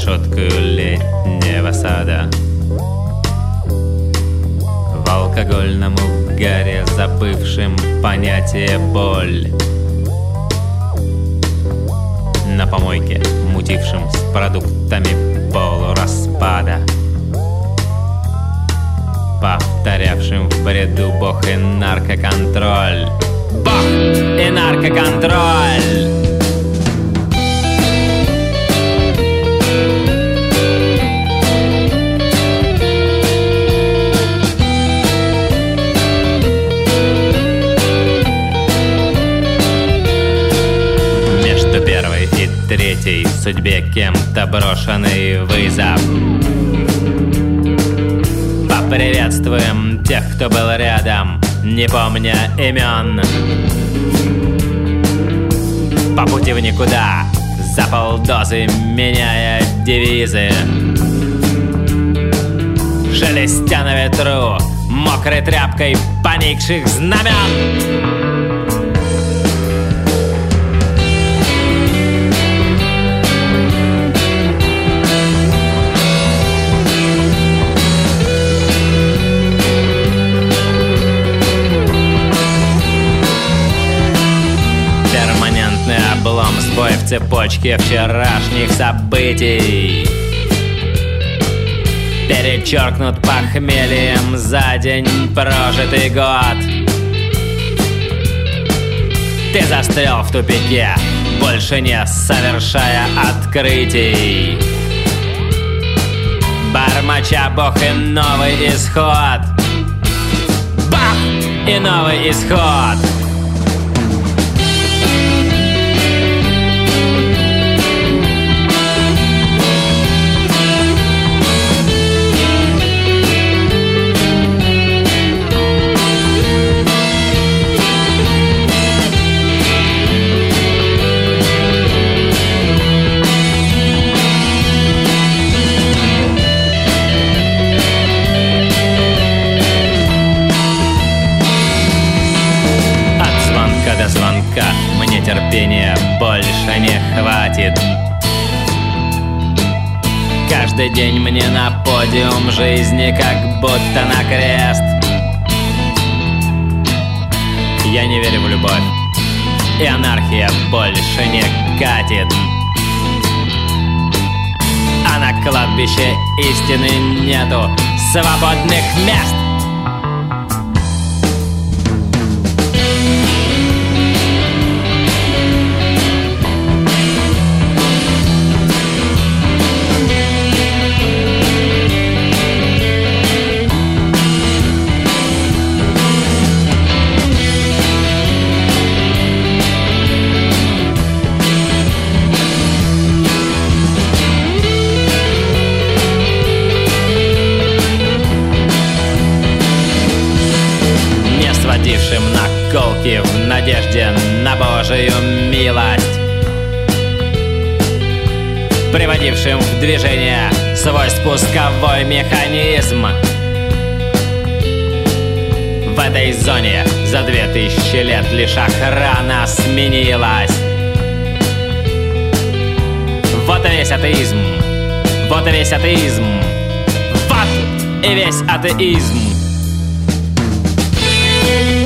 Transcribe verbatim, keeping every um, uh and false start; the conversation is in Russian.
решетку летнего сада. В алкогольном угаре, забывшим понятие боль. На помойке, мутившим с продуктами полураспада. Повторявшим в бреду Бог и наркоконтроль. Бог и наркоконтроль. Между первой и третьей судьбе кем-то брошенный вызов. Поприветствуем тех, кто был рядом, не помня имен. По пути в никуда, за полдозы меняя девизы. Шелестя на ветру, мокрой тряпкой поникших знамен. Облом, сбой в цепочке вчерашних событий. Перечеркнут похмельем за день прожитый год. Ты застрял в тупике, больше не совершая открытий. Бормоча Бог и новый исход. Бах! И новый исход. До звонка мне терпения больше не хватит. Каждый день мне на подиум жизни как будто на крест. Я не верю в любовь, и анархия больше не катит. А на кладбище истины нету свободных мест. Сводившим наколки в надежде на Божию милость, приводившим в движение свой спусковой механизм. В этой зоне за две тысячи лет лишь охрана сменилась. Вот и весь атеизм, вот и весь атеизм, вот и весь атеизм. Thank you.